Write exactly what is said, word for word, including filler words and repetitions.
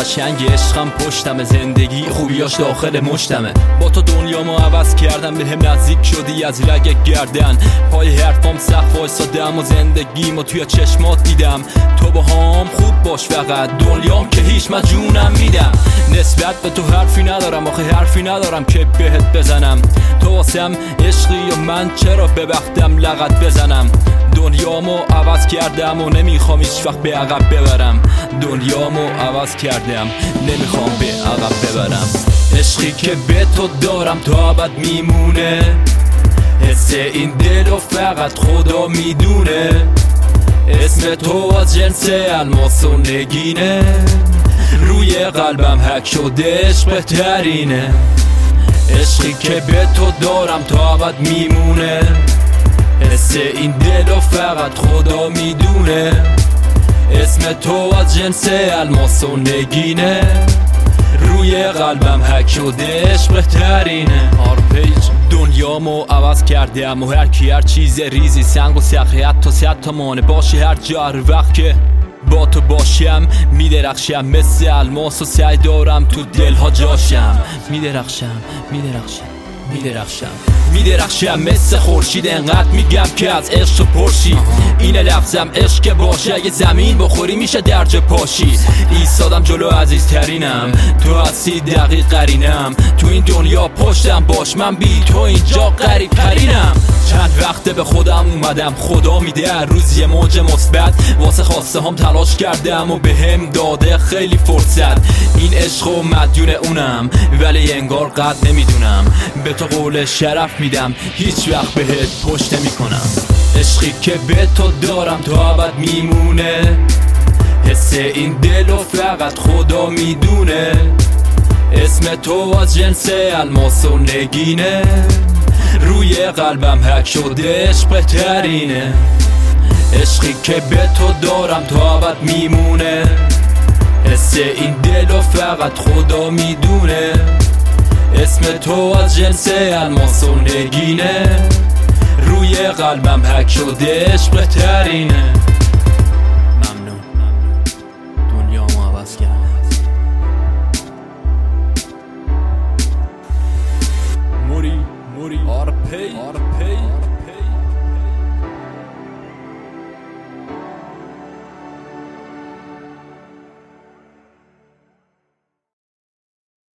قشنگ عشقم پشتم، زندگی خوبیاش داخل مشتمه. با تو دنیامو عوض کردم، به هم نزدیک شدی از رگ گردن. پای حرفام سخت وایسادم و زندگیمو توی چشمات دیدم. تو با هم خوب باش فقط، دنیام که هیچ من جونم میدم. نسبت به تو حرفی ندارم، آخه حرفی ندارم که بهت بزنم. تو واسم عشقی و من چرا به وقتم لغت بزنم. دنیامو عوض کردم و نمیخوام هیچ وقت به عقب ببرم. دنیامو عوض کردم، نمیخوام به عقب ببرم. عشقی که به تو دارم تا ابد میمونه، حس این دل و فقط خدا میدونه. اسم تو از جنس الماس و نگینه، روی قلبم حک شده عشق بهترینه. عشقی که به تو دارم تا ابد میمونه، حس این دل و فقط خدا میدونه. اسم تو از جنس الماس و نگینه، روی قلبم حک شده عشق بهترینه. آرپیج دنیامو عوض کردم و هر کی هر چیز ریزی سنگ و صخره حتی صد تا مانه باشی هر جا هر وقت که با تو باشم میدرخشم مثل الماس و سعی دارم تو دلها جاشم. میدرخشم میدرخشم میدرخشم میدرخشم مثل خورشید، انقدر میگم که از عشق تو پرشی. اینه لفظم عشق که باشه، اگه زمین بخوری میشه درجه پاشی. ایستادم جلو عزیزترینم، تو هستی دقیق قرینم. تو این دنیا پشتم باش، من بی تو اینجا غریب ترینم. چند وقته به خودم اومدم، خدا میده هر روز یه موج مثبت. واسه خواسته هم تلاش کردم و به هم داده خیلی فرصت. این عشق و مدیون اونم، ولی انگار قد نمیدونم. به تو قول شرف میدم، هیچ وقت بهت پشت نمیکنم. عشقی که به تو دارم تا ابد میمونه، حس این دل و فقط خدا میدونه. اسم تو از جنس الماس و نگینه، روی قلبم حک شده عشق بهترینه. عشقی که به تو دارم تا ابد میمونه، حس این دل و فقط خدا میدونه. اسم تو از جنس الماس و نگینه، روی قلبم حک شده عشق بهترینه.